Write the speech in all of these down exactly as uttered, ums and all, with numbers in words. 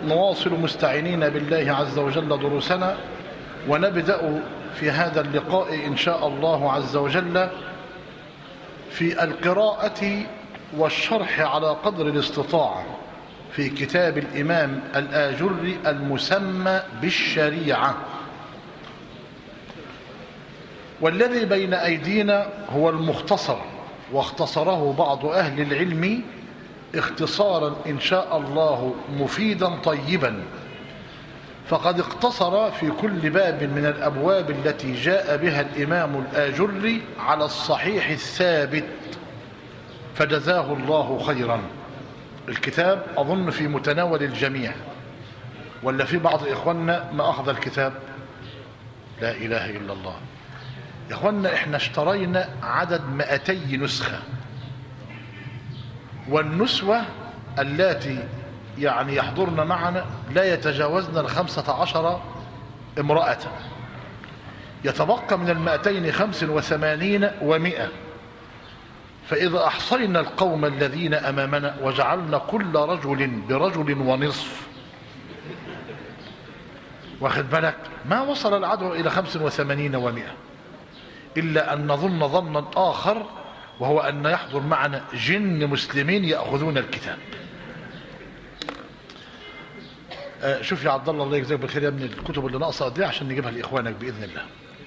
نواصل مستعينين بالله عز وجل دروسنا، ونبدأ في هذا اللقاء إن شاء الله عز وجل في القراءة والشرح على قدر الاستطاعة في كتاب الإمام الآجري المسمى بالشريعة. والذي بين أيدينا هو المختصر، واختصره بعض أهل العلم اختصارا إن شاء الله مفيدا طيبا، فقد اقتصر في كل باب من الأبواب التي جاء بها الإمام الآجري على الصحيح الثابت، فجزاه الله خيرا. الكتاب أظن في متناول الجميع، ولا في بعض إخواننا ما أخذ الكتاب؟ لا إله إلا الله يا إخواننا، إحنا اشترينا عدد مئتي نسخة، والنسوة التي يعني يحضرن معنا لا يتجاوزن الخمسة عشر امرأة، يتبقى من المئتين خمس وثمانين ومئة. فإذا أحصينا القوم الذين أمامنا وجعلنا كل رجل برجل ونصف، واخد بالك، ما وصل العدد إلى خمس وثمانين ومئة، إلا أن نظن ظنا آخر، وهو أن يحضر معنا جن مسلمين يأخذون الكتاب. آه شوف يا عبد الله، الله يجزاك بالخير يا ابني، الكتب اللي ناقصه قد ايه عشان نجيبها لاخوانك باذن الله.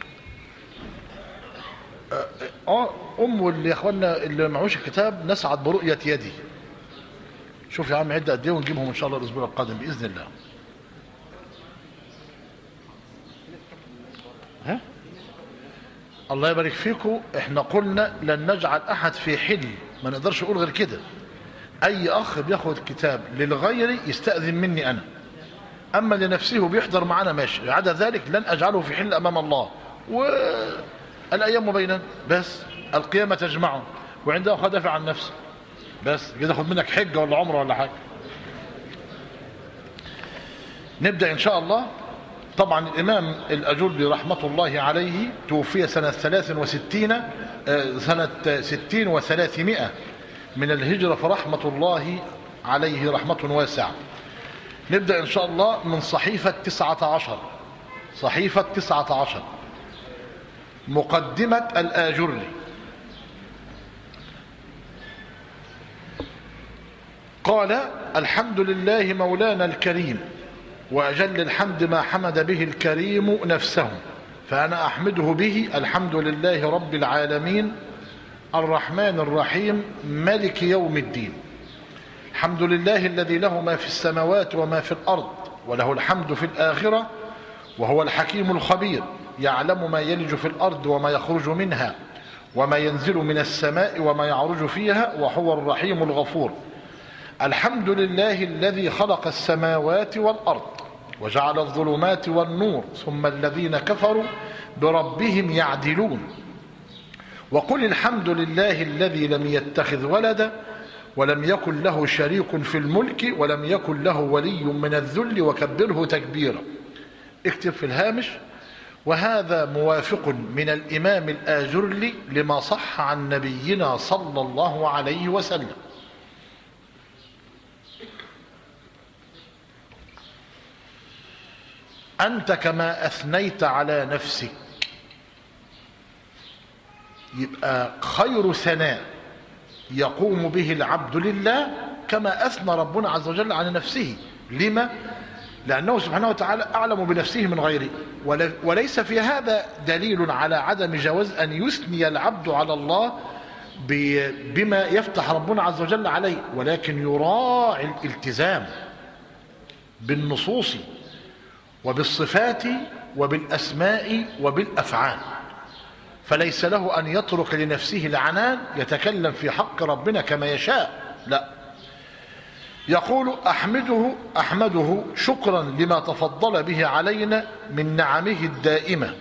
اه, آه ام اللي يا اخواننا اللي معوش الكتاب نسعد برؤيه يدي. شوف يا عم عده قد ايه ونجيبهم ان شاء الله الاسبوع القادم باذن الله. ها الله يبارك فيكم، احنا قلنا لن نجعل احد في حل، ما نقدرش نقول غير كده. اي اخ بياخد كتاب للغير يستأذن مني انا، اما لنفسه بيحضر معنا ماشي، عدا ذلك لن اجعله في حل امام الله، والايام بيننا، بس القيامة تجمعه، وعنده اخذ دافع عن نفسه، بس كده ياخد منك حجة ولا عمره ولا حاجة. نبدأ ان شاء الله. طبعا الإمام الأجري رحمة الله عليه توفي سنة ثلاث وستين سنة ستين وثلاثمائة من الهجرة، فرحمة الله عليه رحمة واسعة. نبدأ إن شاء الله من صحيفة تسعة عشر، صحيفة تسعة عشر، مقدمة الآجري. قال: الحمد لله مولانا الكريم، وأجل الحمد ما حمد به الكريم نفسه، فأنا أحمده به. الحمد لله رب العالمين الرحمن الرحيم ملك يوم الدين. الحمد لله الذي له ما في السماوات وما في الأرض، وله الحمد في الآخرة، وهو الحكيم الخبير، يعلم ما يلج في الأرض وما يخرج منها، وما ينزل من السماء وما يعرج فيها، وهو الرحيم الغفور. الحمد لله الذي خلق السماوات والأرض وجعل الظلمات والنور، ثم الذين كفروا بربهم يعدلون. وقل الحمد لله الذي لم يتخذ ولدا، ولم يكن له شريك في الملك، ولم يكن له ولي من الذل، وكبره تكبيرا. اكتب في الهامش: وهذا موافق من الإمام الآجري لما صح عن نبينا صلى الله عليه وسلم. أنت كما أثنيت على نفسك، يبقى خير ثناء يقوم به العبد لله كما أثنى ربنا عز وجل على نفسه. لما؟ لأنه سبحانه وتعالى أعلم بنفسه من غيره، وليس في هذا دليل على عدم جواز أن يثني العبد على الله بما يفتح ربنا عز وجل عليه، ولكن يراعي الالتزام بالنصوص وبالصفات وبالأسماء وبالأفعال، فليس له أن يترك لنفسه العنان يتكلم في حق ربنا كما يشاء، لا. يقول: أحمده أحمده شكرا لما تفضل به علينا من نعمه الدائمة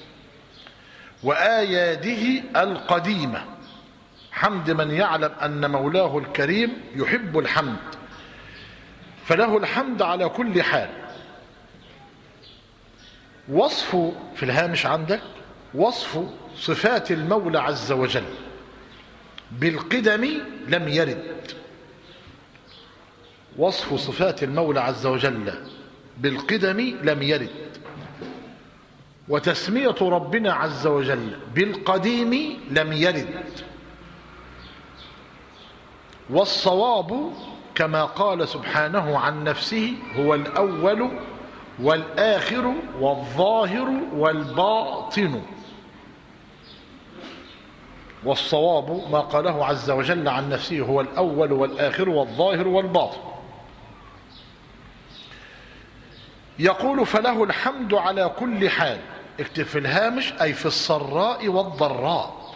وآياده القديمة، حمد من يعلم أن مولاه الكريم يحب الحمد، فله الحمد على كل حال. وصف في الهامش عندك وصف صفات المولى عز وجل بالقدم لم يرد، وصف صفات المولى عز وجل بالقدم لم يرد، وتسمية ربنا عز وجل بالقديم لم يرد، والصواب كما قال سبحانه عن نفسه هو الأول والآخر والظاهر والباطن. والصواب ما قاله عز وجل عن نفسه هو الأول والآخر والظاهر والباطن. يقول فله الحمد على كل حال، اكتب في الهامش أي في السراء والضراء.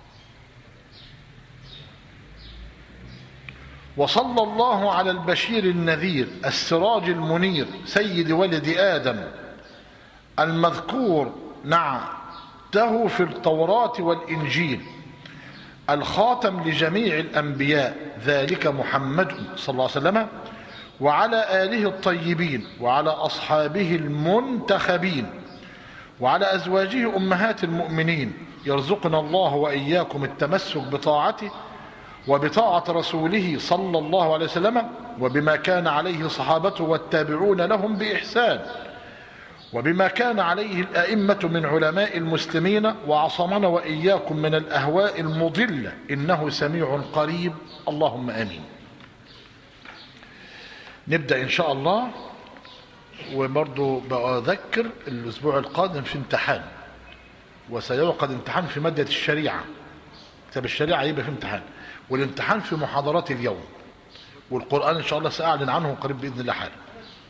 وصلى الله على البشير النذير السراج المنير سيد ولد آدم المذكور نعته في التوراة والإنجيل الخاتم لجميع الأنبياء ذلك محمد صلى الله عليه وسلم، وعلى آله الطيبين وعلى أصحابه المنتخبين وعلى أزواجه أمهات المؤمنين. يرزقنا الله وإياكم التمسك بطاعته وبطاعة رسوله صلى الله عليه وسلم، وبما كان عليه صحابته والتابعون لهم بإحسان، وبما كان عليه الأئمة من علماء المسلمين، وعصمنا وإياكم من الأهواء المضلة إنه سميع قريب. اللهم آمين. نبدأ إن شاء الله. وبرضو بأذكر الأسبوع القادم في امتحان، وسيعقد امتحان في مادة الشريعة، كتاب الشريعة يبقى في امتحان، والامتحان في محاضرات اليوم، والقرآن إن شاء الله سأعلن عنه قريب بإذن الله حالا.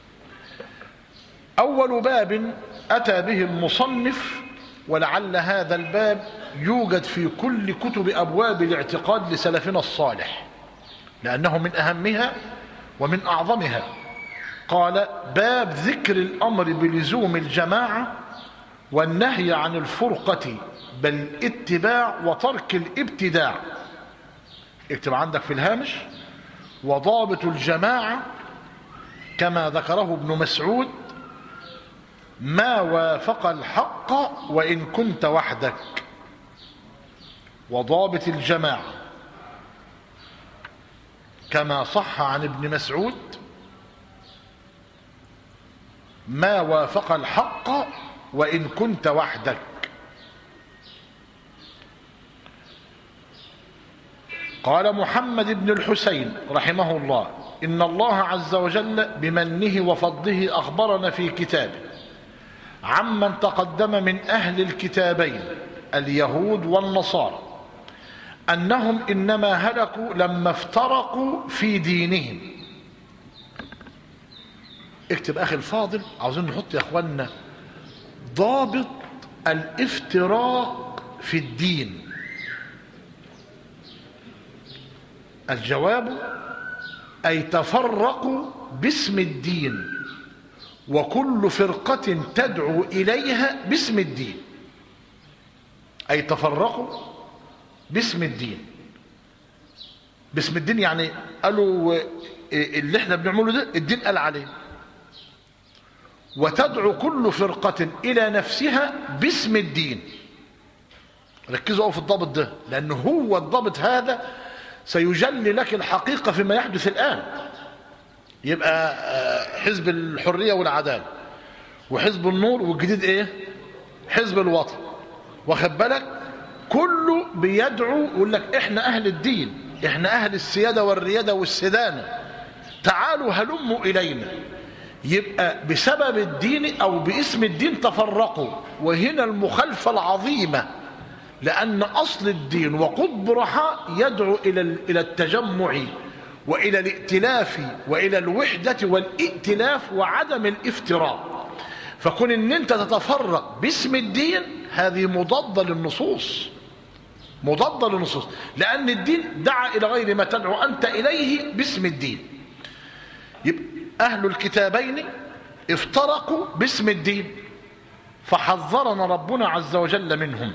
أول باب أتى به المصنف، ولعل هذا الباب يوجد في كل كتب أبواب الاعتقاد لسلفنا الصالح، لأنه من أهمها ومن أعظمها. قال باب ذكر الأمر بلزوم الجماعة والنهي عن الفرقة بل اتباع وترك الابتداع. اكتب عندك في الهامش وضابط الجماعة كما ذكره ابن مسعود ما وافق الحق وإن كنت وحدك. وضابط الجماعة كما صح عن ابن مسعود ما وافق الحق وإن كنت وحدك. قال محمد بن الحسين رحمه الله إن الله عز وجل بمنه وفضله أخبرنا في كتابه عمن تقدم من أهل الكتابين اليهود والنصارى أنهم إنما هلكوا لما افترقوا في دينهم. اكتب أخي الفاضل، عاوزين نحط يا أخوانا ضابط الافتراق في الدين. الجواب أي تفرقوا باسم الدين، وكل فرقة تدعو إليها باسم الدين. أي تفرقوا باسم الدين. باسم الدين يعني قالوا اللي احنا بنعمله ده الدين قال عليه، وتدعو كل فرقة إلى نفسها باسم الدين. ركزوا في الضابط ده، لأنه هو الضابط هذا سيجلي لك الحقيقة فيما يحدث الآن. يبقى حزب الحرية والعدالة وحزب النور، والجديد ايه؟ حزب الوطن. واخد بالك؟ كله بيدعو يقول لك احنا اهل الدين، احنا اهل السيادة والريادة والسدانة، تعالوا هلموا الينا. يبقى بسبب الدين او باسم الدين تفرقوا. وهنا المخالفة العظيمة، لان اصل الدين وقطب رحاء يدعو الى الى التجمع والى الائتلاف والى الوحدة والائتلاف وعدم الافتراق. فكون ان انت تتفرق باسم الدين هذه مضادة للنصوص، مضادة للنصوص، لان الدين دعا الى غير ما تدعو انت اليه باسم الدين. يبقى اهل الكتابين افترقوا باسم الدين، فحذرنا ربنا عز وجل منهم.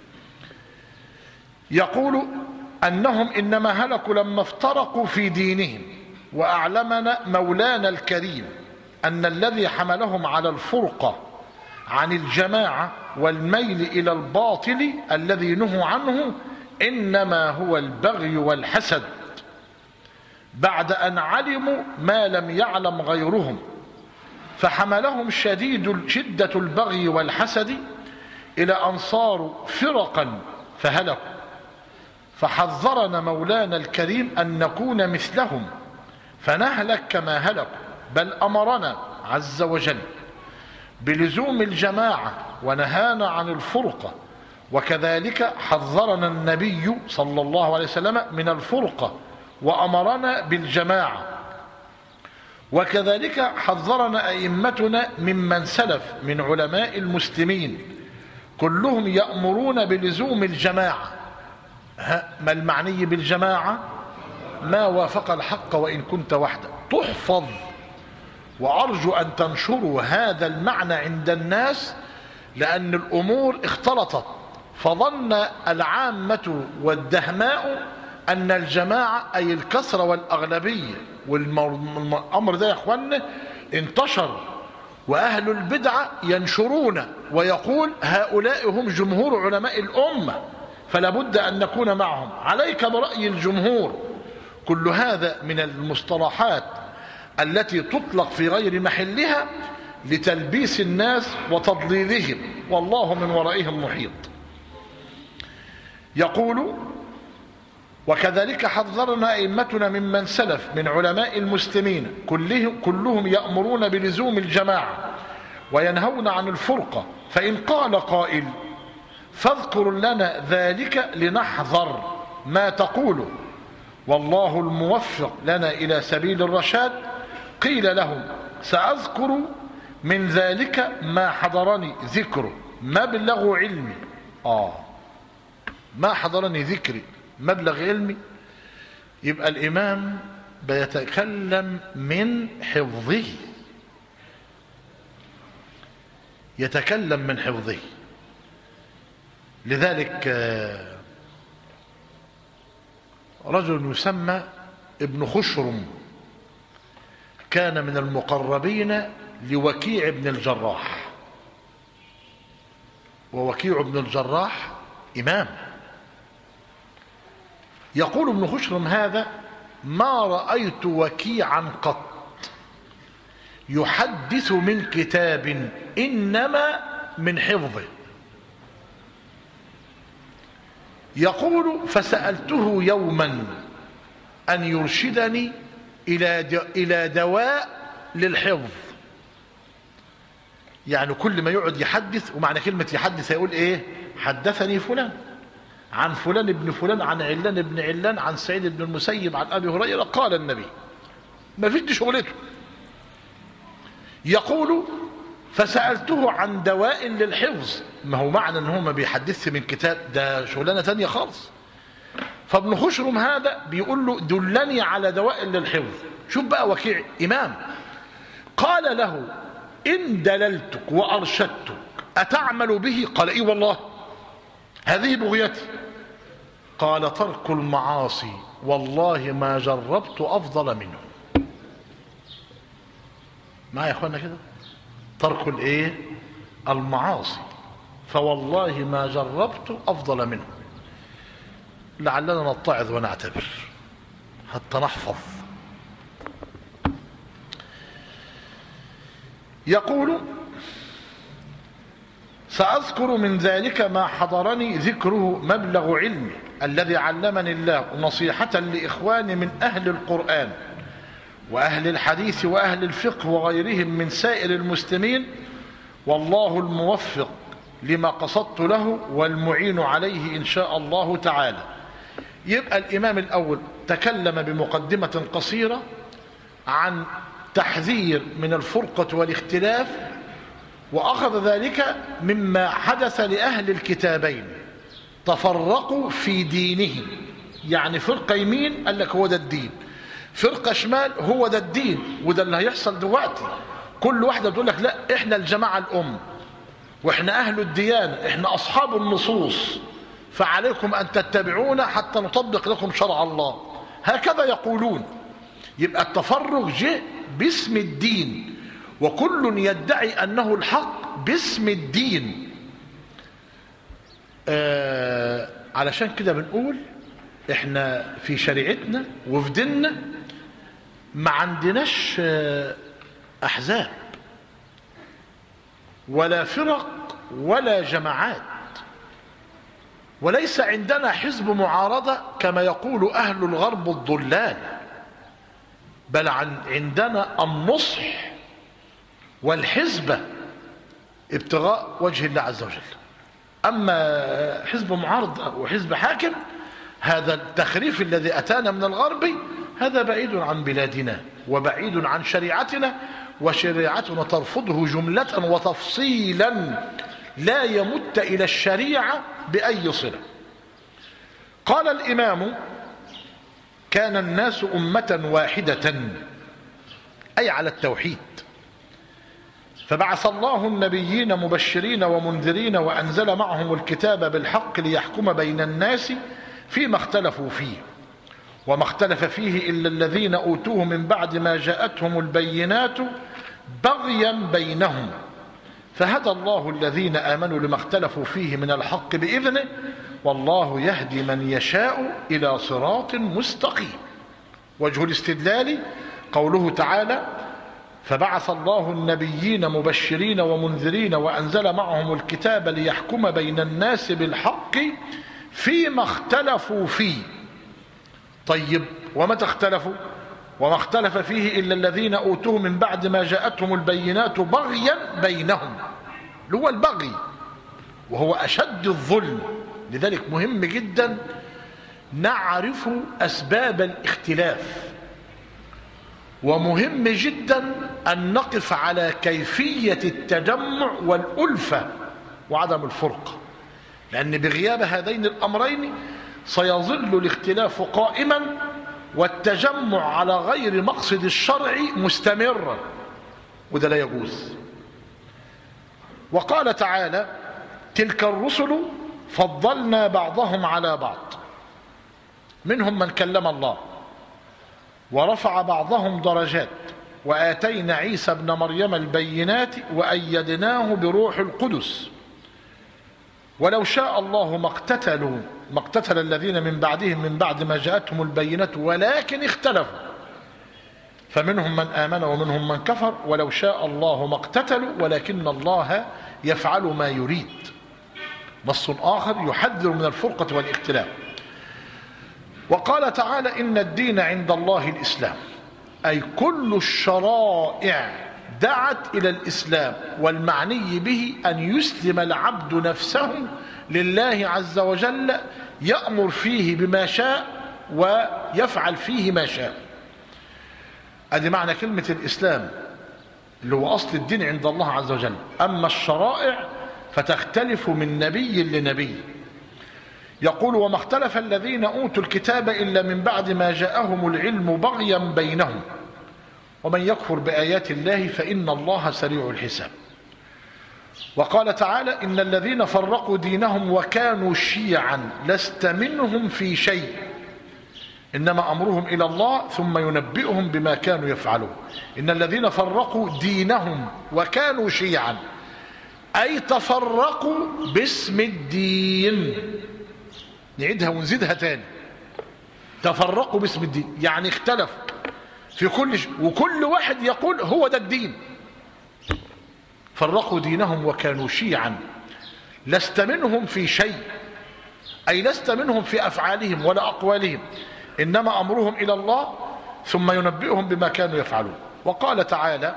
يقول أنهم إنما هلكوا لما افترقوا في دينهم، وأعلمنا مولانا الكريم أن الذي حملهم على الفرقة عن الجماعة والميل إلى الباطل الذي نهوا عنه إنما هو البغي والحسد، بعد أن علموا ما لم يعلم غيرهم، فحملهم شديد شدة البغي والحسد إلى أن صاروا فرقا فهلكوا. فحذرنا مولانا الكريم أن نكون مثلهم فنهلك كما هلكوا، بل أمرنا عز وجل بلزوم الجماعة ونهانا عن الفرقة. وكذلك حذرنا النبي صلى الله عليه وسلم من الفرقة وأمرنا بالجماعة. وكذلك حذرنا أئمتنا ممن سلف من علماء المسلمين كلهم يأمرون بلزوم الجماعة. ما المعني بالجماعة؟ ما وافق الحق وإن كنت وحدك. تحفظ، وأرجو أن تنشروا هذا المعنى عند الناس، لأن الأمور اختلطت، فظن العامة والدهماء أن الجماعة أي الكثرة والأغلبية، والأمر ده يا أخوانا انتشر، وأهل البدعة ينشرون ويقول هؤلاء هم جمهور علماء الأمة فلا بد أن نكون معهم، عليك برأي الجمهور. كل هذا من المصطلحات التي تطلق في غير محلها لتلبيس الناس وتضليلهم، والله من ورائهم محيط. يقول وكذلك حذرنا أئمتنا ممن سلف من علماء المسلمين كلهم, كلهم يأمرون بلزوم الجماعة وينهون عن الفرقة. فإن قال قائل فاذكر لنا ذلك لنحذر ما تقوله والله الموفق لنا إلى سبيل الرشاد، قيل لهم سأذكر من ذلك ما حضرني ذكره مبلغ علمي. آه ما حضرني ذكري مبلغ علمي، يبقى الإمام بيتكلم من حفظه، يتكلم من حفظه. لذلك رجل يسمى ابن خشرم كان من المقربين لوكيع بن الجراح، ووكيع بن الجراح إمام. يقول ابن خشرم هذا ما رأيت وكيعا قط يحدث من كتاب إنما من حفظه. يقول فسألته يوما أن يرشدني إلى إلى دواء للحفظ. يعني كل ما يقعد يحدث، ومعنى كلمة يحدث هيقول إيه؟ حدثني فلان عن فلان ابن فلان عن علان ابن علان عن سعيد بن المسيب عن أبي هريرة قال النبي، ما فيش دي شغلته. يقول فسألته عن دواء للحفظ، ما هو معنى ان هو ما بيحدث من كتاب، ده شغلانة تانية خالص. فابن خشرم هذا بيقول له دلني على دواء للحفظ. شوف بقى وكيع إمام. قال له إن دللتك وأرشدتك أتعمل به؟ قال إيه والله هذه بغيتي. قال ترك المعاصي والله ما جربت أفضل منه. معايا يا أخوانا كده؟ ترك الايه؟ المعاصي، فوالله ما جربت أفضل منه. لعلنا نتعظ ونعتبر حتى نحفظ. يقول سأذكر من ذلك ما حضرني ذكره مبلغ علمي الذي علمني الله نصيحة لإخواني من أهل القرآن وأهل الحديث وأهل الفقه وغيرهم من سائر المسلمين، والله الموفق لما قصدت له والمعين عليه إن شاء الله تعالى. يبقى الإمام الأول تكلم بمقدمة قصيرة عن تحذير من الفرقة والاختلاف، وأخذ ذلك مما حدث لأهل الكتابين، تفرقوا في دينهم. يعني فرقة يمين قال لك هو ده الدين، فرقة شمال هو ده الدين، وده اللي هيحصل دلوقتي. كل واحدة تقول لك لا احنا الجماعة الأم واحنا أهل الديانة، احنا أصحاب النصوص، فعليكم أن تتبعونا حتى نطبق لكم شرع الله، هكذا يقولون. يبقى التفرق جاء باسم الدين، وكل يدعي أنه الحق باسم الدين. آه علشان كده بنقول احنا في شريعتنا وفي ديننا ما عندناش أحزاب ولا فرق ولا جماعات، وليس عندنا حزب معارضة كما يقول أهل الغرب الضلال، بل عندنا النصح والحزب ابتغاء وجه الله عز وجل. أما حزب معارض وحزب حاكم، هذا التخريف الذي أتانا من الغرب هذا بعيد عن بلادنا وبعيد عن شريعتنا، وشريعتنا ترفضه جملة وتفصيلا لا يمت إلى الشريعة بأي صلة. قال الإمام: كان الناس أمة واحدة، أي على التوحيد، فبعث الله النبيين مبشرين ومنذرين وأنزل معهم الكتاب بالحق ليحكم بين الناس فيما اختلفوا فيه، وما اختلف فيه إلا الذين أوتوه من بعد ما جاءتهم البينات بغيا بينهم، فهدى الله الذين آمنوا لما اختلفوا فيه من الحق بإذنه، والله يهدي من يشاء إلى صراط مستقيم. وجه الاستدلال قوله تعالى: فبعث الله النبيين مبشرين ومنذرين وأنزل معهم الكتاب ليحكم بين الناس بالحق فيما اختلفوا فيه. طيب، ومتى اختلفوا؟ وما اختلف فيه إلا الذين أوتوه من بعد ما جاءتهم البينات بغيا بينهم، اللي هو البغي وهو أشد الظلم. لذلك مهم جدا نعرف أسباب الاختلاف، ومهم جدا أن نقف على كيفية التجمع والألفة وعدم الفرقة، لأن بغياب هذين الأمرين سيظل الاختلاف قائما والتجمع على غير مقصد الشرع مستمرا، وده لا يجوز. وقال تعالى: تلك الرسل فضلنا بعضهم على بعض، منهم من كلم الله ورفع بعضهم درجات، وآتينا عيسى ابن مريم البينات وأيدناه بروح القدس، ولو شاء الله ما اقتتلوا ما اقتتل الذين من بعدهم من بعد ما جاءتهم البينات ولكن اختلفوا، فمنهم من آمن ومنهم من كفر، ولو شاء الله ما اقتتلوا ولكن الله يفعل ما يريد. نص آخر يحذر من الفرقة والاختلاف. وقال تعالى: إن الدين عند الله الإسلام، أي كل الشرائع دعت إلى الإسلام، والمعني به أن يسلم العبد نفسه لله عز وجل، يأمر فيه بما شاء ويفعل فيه ما شاء. هذه معنى كلمة الإسلام اللي هو أصل الدين عند الله عز وجل. أما الشرائع فتختلف من نبي لنبي. يقول: وما اختلف الذين أوتوا الكتاب إلا من بعد ما جاءهم العلم بغيا بينهم، ومن يكفر بآيات الله فإن الله سريع الحساب. وقال تعالى: إن الذين فرقوا دينهم وكانوا شيعا لست منهم في شيء، إنما أمرهم إلى الله ثم ينبئهم بما كانوا يفعلون. إن الذين فرقوا دينهم وكانوا شيعا، أي تفرقوا باسم الدين. نعيدها ونزيدها تاني: تفرقوا باسم الدين، يعني اختلفوا في كل شيء، وكل واحد يقول هو ده الدين. فرقوا دينهم وكانوا شيعا لست منهم في شيء، أي لست منهم في أفعالهم ولا أقوالهم، إنما أمرهم إلى الله ثم ينبئهم بما كانوا يفعلون. وقال تعالى: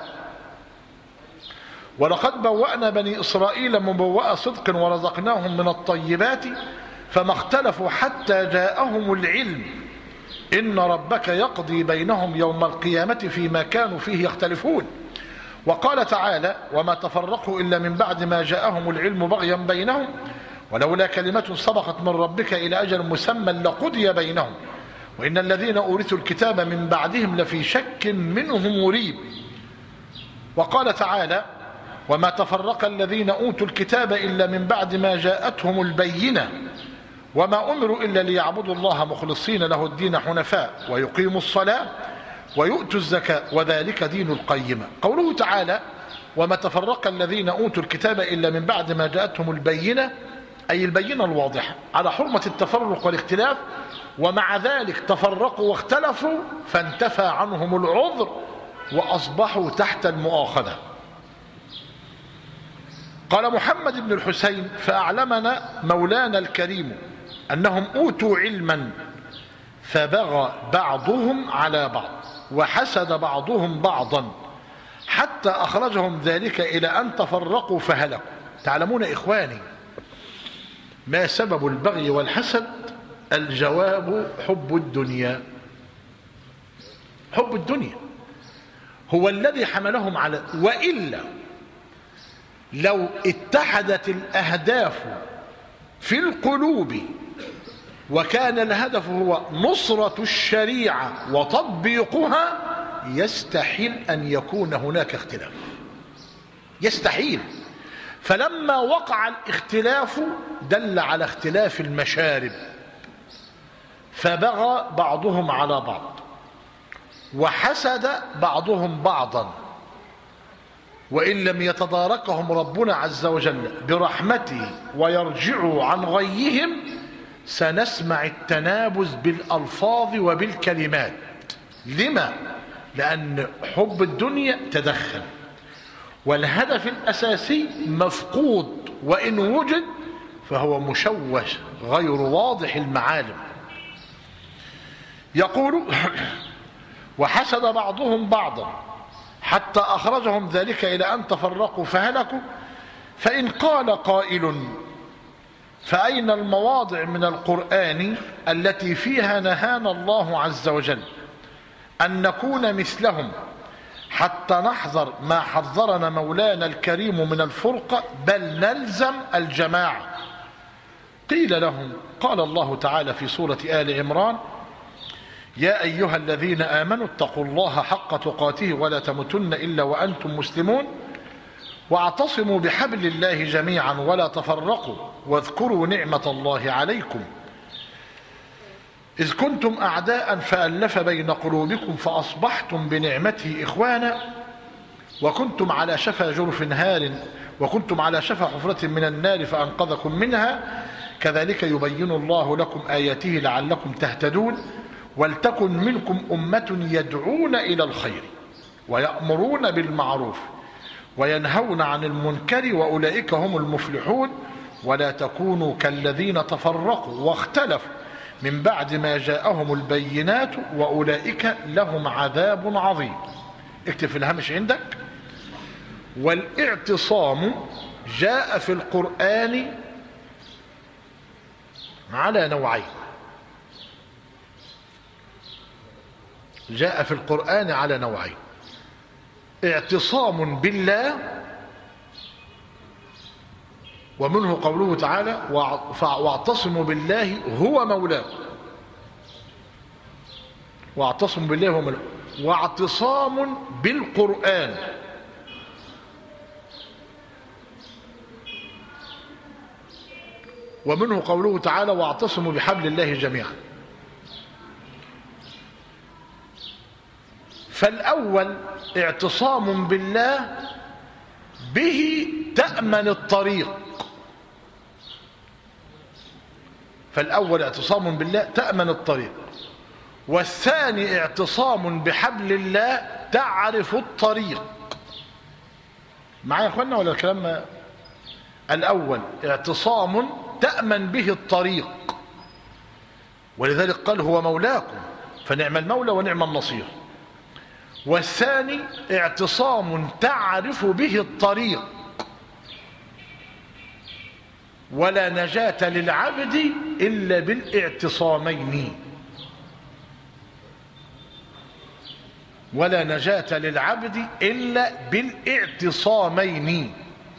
ولقد بوأنا بني إسرائيل مبوأ صدق ورزقناهم من الطيبات فما اختلفوا حتى جاءهم العلم إن ربك يقضي بينهم يوم القيامة فيما كانوا فيه يختلفون. وقال تعالى: وما تفرقوا إلا من بعد ما جاءهم العلم بغيا بينهم ولولا كلمة سبقت من ربك إلى أجل مسمى لقضي بينهم وإن الذين أورثوا الكتاب من بعدهم لفي شك منه مريب. وقال تعالى: وما تفرق الذين أوتوا الكتاب إلا من بعد ما جاءتهم البينة وما أمروا إلا ليعبدوا الله مخلصين له الدين حنفاء ويقيموا الصلاة ويؤتوا الزكاة وذلك دين القيمة. قوله تعالى: وما تفرق الذين أوتوا الكتاب إلا من بعد ما جاءتهم البينة، أي البينة الواضحة على حرمة التفرق والاختلاف، ومع ذلك تفرقوا واختلفوا فانتفى عنهم العذر وأصبحوا تحت المؤاخذة. قال محمد بن الحسين: فأعلمنا مولانا الكريم أنهم أوتوا علما فبغى بعضهم على بعض وحسد بعضهم بعضا حتى أخرجهم ذلك إلى أن تفرقوا فهلكوا. تعلمون إخواني ما سبب البغي والحسد؟ الجواب حب الدنيا. حب الدنيا هو الذي حملهم على، وإلا لو اتحدت الأهداف في القلوب وكان الهدف هو نصرة الشريعة وتطبيقها يستحيل أن يكون هناك اختلاف، يستحيل. فلما وقع الاختلاف دل على اختلاف المشارب، فبغى بعضهم على بعض وحسد بعضهم بعضا، وإن لم يتداركهم ربنا عز وجل برحمته ويرجعوا عن غيهم سنسمع التنابز بالألفاظ وبالكلمات. لما؟ لأن حب الدنيا تدخل، والهدف الأساسي مفقود، وإن وجد فهو مشوش غير واضح المعالم. يقول: وحسد بعضهم بعضا حتى أخرجهم ذلك إلى أن تفرقوا فهلكوا. فإن قال قائل: فأين المواضع من القرآن التي فيها نهانا الله عز وجل أن نكون مثلهم حتى نحذر ما حذرنا مولانا الكريم من الفرقة بل نلزم الجماعة؟ قيل لهم: قال الله تعالى في سورة آل عمران: يا أيها الذين آمنوا اتقوا الله حق تقاته ولا تموتن إلا وأنتم مسلمون واعتصموا بحبل الله جميعا ولا تفرقوا واذكروا نعمة الله عليكم إذ كنتم أعداء فألف بين قلوبكم فأصبحتم بنعمته إخوانا وكنتم على شفا جرف هار وكنتم على شفا حفرة من النار فأنقذكم منها كذلك يبين الله لكم آياته لعلكم تهتدون ولتكن منكم أمة يدعون إلى الخير ويأمرون بالمعروف وينهون عن المنكر وأولئك هم المفلحون ولا تكونوا كالذين تفرقوا واختلفوا من بعد ما جاءهم البينات وأولئك لهم عذاب عظيم. اكتب في الهامش عندك: والاعتصام جاء في القرآن على نوعين. جاء في القرآن على نوعين: اعتصام بالله، ومنه قوله تعالى: واعتصموا بالله هو مولاكم. واعتصموا بالله هو مولاكم. واعتصام بالقرآن، ومنه قوله تعالى: واعتصموا بحبل الله جميعا. فالأول اعتصام بالله به تأمن الطريق. فالأول اعتصام بالله تأمن الطريق، والثاني اعتصام بحبل الله تعرف الطريق. معايا يا اخوانا ولا الكلام؟ الأول اعتصام تأمن به الطريق، ولذلك قال هو مولاكم فنعم المولى ونعم النصير. والثاني اعتصام تعرف به الطريق، ولا نجاة للعبد إلا بالاعتصامين. ولا نجاة للعبد إلا بالاعتصامين.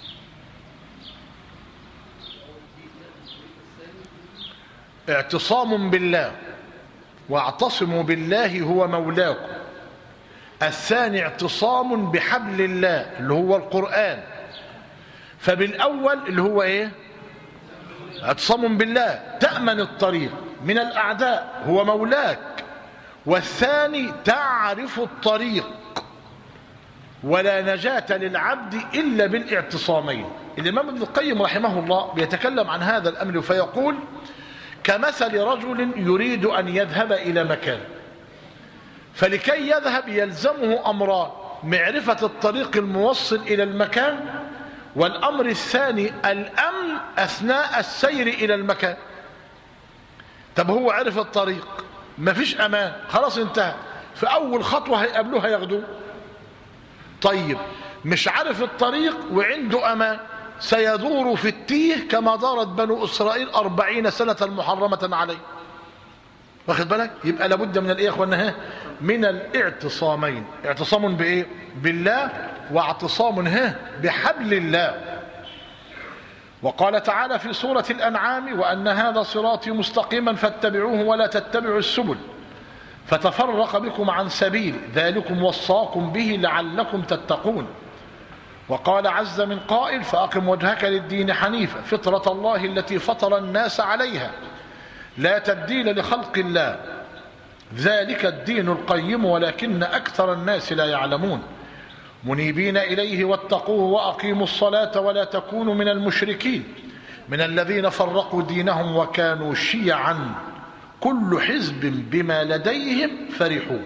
اعتصام بالله، واعتصموا بالله هو مولاكم. الثاني اعتصام بحبل الله اللي هو القرآن. فبالأول اللي هو ايه؟ اعتصام بالله تأمن الطريق من الأعداء هو مولاك، والثاني تعرف الطريق، ولا نجاة للعبد إلا بالاعتصامين. الإمام ابن القيم رحمه الله بيتكلم عن هذا الأمر فيقول: كمثل رجل يريد أن يذهب إلى مكان، فلكي يذهب يلزمه أمران: معرفة الطريق الموصل إلى المكان، والأمر الثاني الأمن أثناء السير إلى المكان. طب هو عرف الطريق، مفيش أمان، خلاص انتهى، في أول خطوة هيقابلوها ياخدوه. طيب مش عارف الطريق وعنده أمان، سيدور في التيه كما دارت بنو إسرائيل أربعين سنة محرمة عليه. واخد بالك؟ يبقى لابد من الإيه يا أخوانا؟ من الاعتصامين. اعتصام بإيه؟ بالله، واعتصام ها بحبل الله. وقال تعالى في سورة الأنعام: وأن هذا صراطي مستقيما فاتبعوه ولا تتبعوا السبل فتفرق بكم عن سبيل ذلكم وصاكم به لعلكم تتقون. وقال عز من قائل: فأقم وجهك للدين حنيفا فطرة الله التي فطر الناس عليها لا تبديل لخلق الله ذلك الدين القيم ولكن أكثر الناس لا يعلمون منيبين إليه واتقوه وأقيموا الصلاة ولا تكونوا من المشركين من الذين فرقوا دينهم وكانوا شيعا كل حزب بما لديهم فرحون.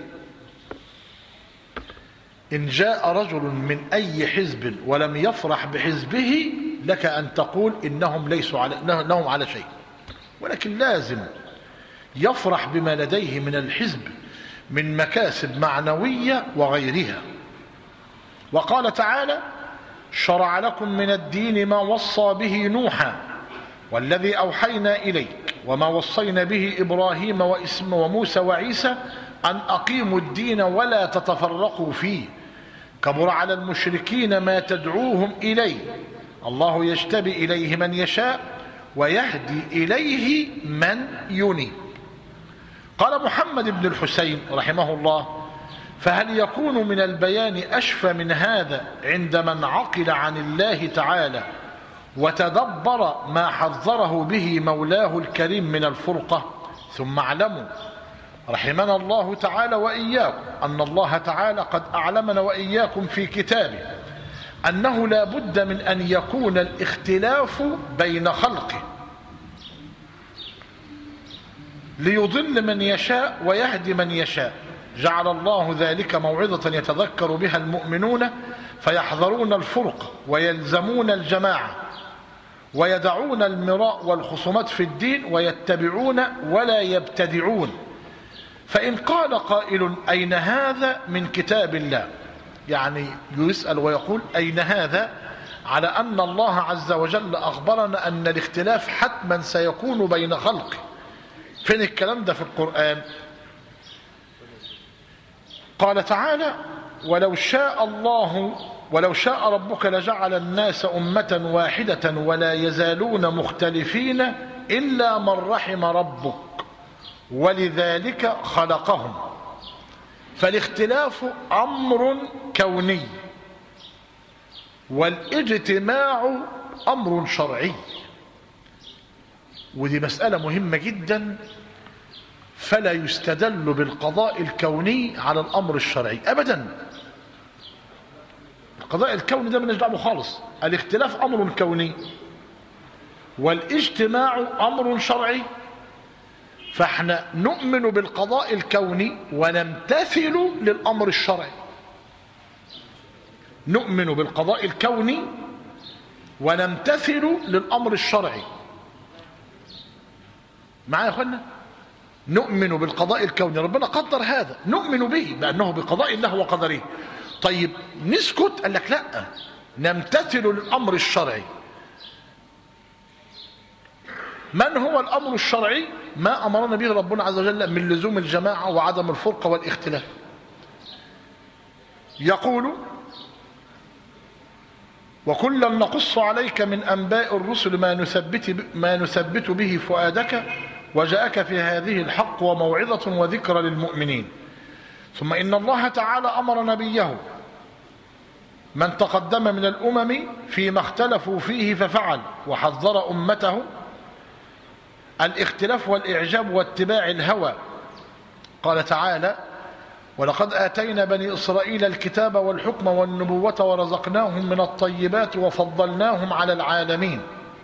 إن جاء رجل من أي حزب ولم يفرح بحزبه لك أن تقول إنهم ليسوا على إنهم على شيء، ولكن لازم يفرح بما لديه من الحزب من مكاسب معنوية وغيرها. وقال تعالى: شرع لكم من الدين ما وصى به نوحا والذي أوحينا إليك وما وصينا به إبراهيم وإسم وموسى وعيسى أن أقيموا الدين ولا تتفرقوا فيه كبر على المشركين ما تدعوهم إليه الله يجتبي إليه من يشاء ويهدي إليه من ينيب. قال محمد بن الحسين رحمه الله: فهل يكون من البيان أشفى من هذا عند من عقل عن الله تعالى وتدبر ما حذره به مولاه الكريم من الفرقة؟ ثم اعلموا رحمنا الله تعالى وإياكم أن الله تعالى قد أعلمنا وإياكم في كتابه أنه لا بد من أن يكون الاختلاف بين خلقه ليضل من يشاء ويهدي من يشاء. جعل الله ذلك موعظة يتذكر بها المؤمنون فيحذرون الفرقة ويلزمون الجماعة ويدعون المراء والخصومات في الدين ويتبعون ولا يبتدعون. فإن قال قائل: أين هذا من كتاب الله؟ يعني يسأل ويقول: أين هذا؟ على أن الله عز وجل أخبرنا أن الاختلاف حتما سيكون بين خلقه. فين الكلام ده في القرآن؟ قال تعالى: ولو شاء الله ولو شاء ربك لجعل الناس أمة واحدة ولا يزالون مختلفين إلا من رحم ربك ولذلك خلقهم. فالاختلاف أمر كوني والاجتماع أمر شرعي، ودي مسألة مهمة جدا. فلا يستدل بالقضاء الكوني على الأمر الشرعي أبدا. القضاء الكوني ده مالناش دعوه خالص. الاختلاف أمر كوني والاجتماع أمر شرعي، فاحنا نؤمن بالقضاء الكوني ونمتثل للأمر الشرعي. نؤمن بالقضاء الكوني ونمتثل للأمر الشرعي. معايا يا اخوانا؟ نؤمن بالقضاء الكوني، ربنا قدر هذا، نؤمن به بأنه بقضاء الله وقدره. طيب نسكت؟ قال لك لا، نمتثل للأمر الشرعي. من هو الأمر الشرعي؟ ما أمرنا به ربنا عز وجل من لزوم الجماعة وعدم الفرقة والاختلاف. يقول: وكلا نقص عليك من أنباء الرسل ما نثبت ما نثبت به فؤادك وجاءك في هذه الحق وموعظة وذكرى للمؤمنين. ثم إن الله تعالى أمر نبيه من تقدم من الأمم فيما اختلفوا فيه ففعل، وحذر أمته الاختلاف والإعجاب واتباع الهوى. قال تعالى: ولقد آتينا بني إسرائيل الكتاب والحكم والنبوة ورزقناهم من الطيبات وفضلناهم على العالمين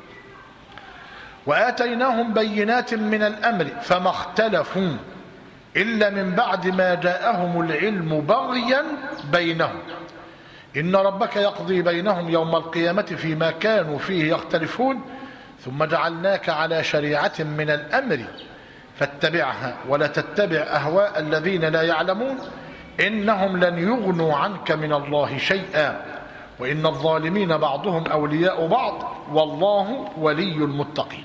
وآتيناهم بينات من الأمر فما اختلفوا إلا من بعد ما جاءهم العلم بغيا بينهم إن ربك يقضي بينهم يوم القيامة فيما كانوا فيه يختلفون ثم جعلناك على شريعة من الأمر فاتبعها ولا تتبع أهواء الذين لا يعلمون إنهم لن يغنوا عنك من الله شيئا وإن الظالمين بعضهم أولياء بعض والله ولي المتقين.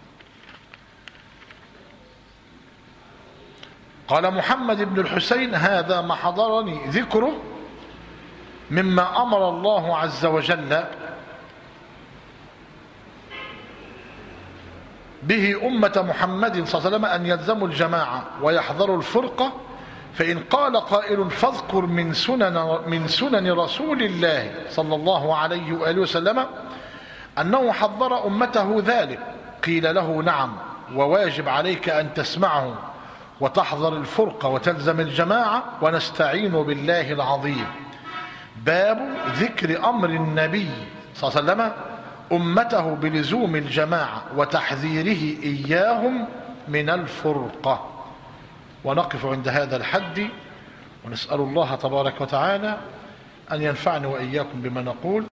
قال محمد بن الحسين هذا ما حضرني ذكره مما أمر الله عز وجل به أمة محمد صلى الله عليه وسلم أن يلزموا الجماعة ويحذروا الفرقة. فإن قال قائل فاذكر من سنن, من سنن رسول الله صلى الله عليه وآله وسلم أنه حذر أمته ذلك قيل له نعم وواجب عليك أن تسمعه وتحذر الفرقة وتلزم الجماعة ونستعين بالله العظيم. باب ذكر أمر النبي صلى الله عليه وسلم أمته بلزوم الجماعة وتحذيره إياهم من الفرقة. ونقف عند هذا الحد ونسأل الله تبارك وتعالى أن ينفعني وإياكم بما نقول.